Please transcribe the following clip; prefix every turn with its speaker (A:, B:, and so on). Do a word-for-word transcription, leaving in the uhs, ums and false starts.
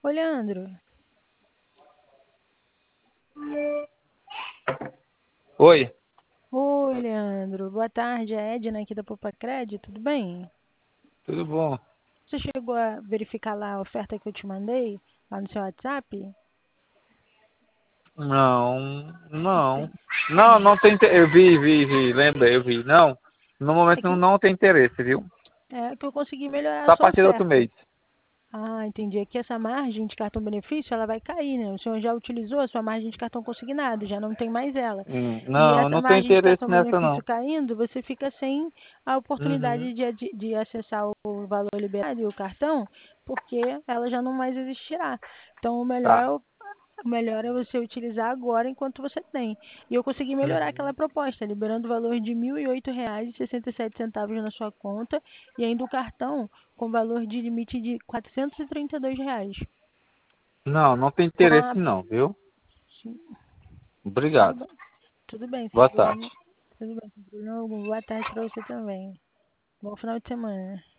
A: Ô, Leandro.
B: Oi,
A: Oi, Leandro. Boa tarde, é Edna aqui da Popacred, tudo bem?
B: tudo bom?
A: Você chegou a verificar lá a oferta que eu te mandei, lá no seu WhatsApp?
B: Não, não.
A: Tem.
B: Não,
A: Hum.
B: não tem. inte- Eu vi, vi, vi, lembra, eu vi. Não, no
A: É
B: momento
A: que,
B: não, não tem interesse, viu?
A: é que eu consegui melhorar a
B: Só a
A: sua
B: partir do outro
A: oferta.
B: mês.
A: Ah, entendi. Aqui essa margem de cartão benefício, ela vai cair, né? O senhor já utilizou a sua margem de cartão consignado, já não tem mais ela.
B: Hum,
A: E
B: Não,
A: essa
B: não tem
A: margem de
B: interesse
A: cartão
B: nessa
A: benefício
B: não.
A: caindo, você fica sem a
B: Uhum.
A: oportunidade de, adi- de acessar o valor liberado e o cartão, porque ela já não mais existirá. Então, o melhor
B: Tá.
A: é o o melhor é você utilizar agora enquanto você tem. E eu consegui melhorar
B: Uhum.
A: aquela proposta, liberando o valor de mil e oito reais e sessenta e sete centavos na sua conta e ainda o cartão com valor de limite de quatrocentos e trinta e dois reais.
B: Não, não tem
A: Com
B: interesse
A: a...
B: não, viu?
A: Sim, tudo
B: Obrigado.
A: bem, tudo bem, sem
B: Boa tarde.
A: problema. Tudo bem, sem problema algum. Boa tarde para você também. Bom final de semana.